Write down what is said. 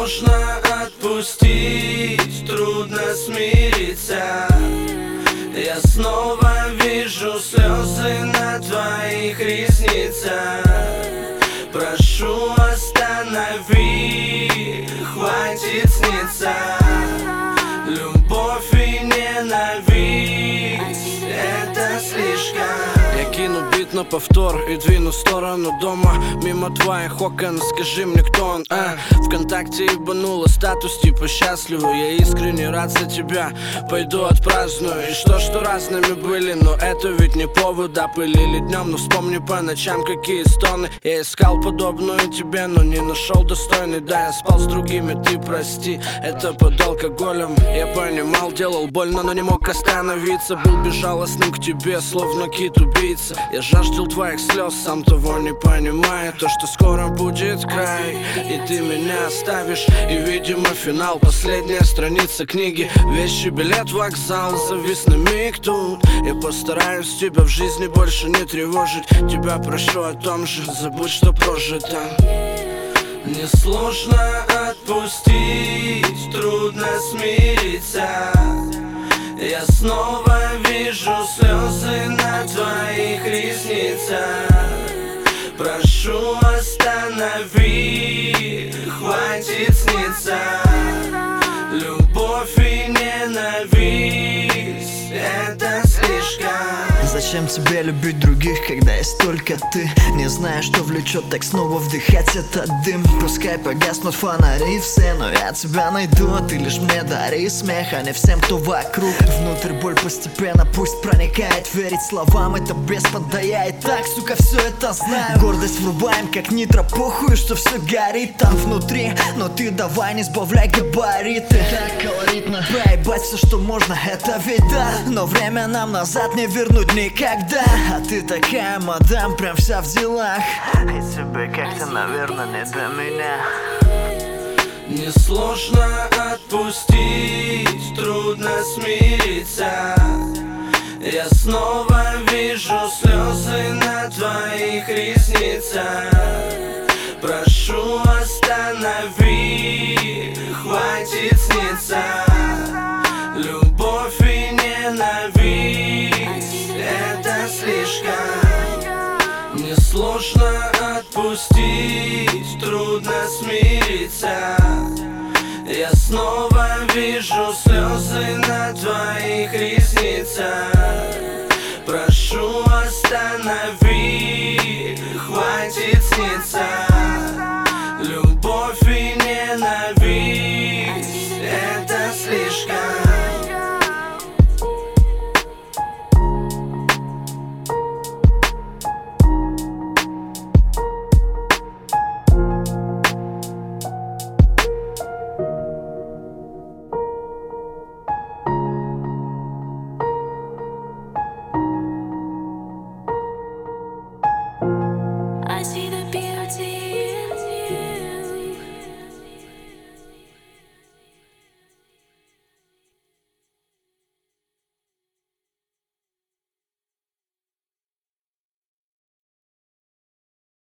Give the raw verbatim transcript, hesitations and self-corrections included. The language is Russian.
сложно отпустить, трудно смириться. Я снова вижу слезы на твоих ресницах. Прошу, останови, хватит сниться. Любовь и ненависть — это слишком. Я кину бит на повтор и двину в сторону дома. Мимо твоих окон, скажи мне, кто он, а? Вконтакте ебанула статус типа счастливый. Я искренне рад за тебя, пойду отпраздную. И что, что разными были, но это ведь не повод. Да, пылили днем, но вспомни по ночам, какие стоны. Я искал подобную тебе, но не нашел достойный. Да, я спал с другими, ты прости, это под алкоголем. Я понимал, делал больно, но не мог остановиться. Был безжалостным к тебе, словно кит-убийца. Я жаждал твоих слез, сам того не понимая. То, что скоро будет край, и ты меня оставишь. И, видимо, финал, последняя страница книги. Вещи, билет, вокзал, завис на миг тут. Я постараюсь тебя в жизни больше не тревожить. Тебя прошу о том же, забудь, что прожито. Мне сложно отпустить, трудно смириться. Я снова вижу слезы на твоих ресницах. Прошу, останови, хватит сниться. Любовь и ненависть — это слишком. Зачем тебе любить других, когда есть только ты? Не знаю, что влечет так снова вдыхать этот дым. Пускай погаснут фонари все, но я тебя найду. Ты лишь мне дари смех, а не всем, кто вокруг. Внутрь боль постепенно пусть проникает. Верить словам — это бесплатно, да я и так, сука, все это знаю. Гордость врубаем, как нитро, похуй, что все горит там внутри. Но ты давай не сбавляй габариты. Так колоритно поебать все, что можно, это ведь да. Но время нам назад не вернуть никогда. А ты такая, мадам, прям вся в делах. И тебе как-то, наверное, не до меня. Мне сложно отпустить, трудно смириться. Я снова вижу слезы на твоих ресницах. Прошу, останови, хватит сниться. Любовь и ненависть — это слишком. Мне сложно отпустить, трудно смириться. Я снова вижу слезы на твоих ресницах. Прошу, останови, хватит сниться. Любовь и ненависть — это слишком.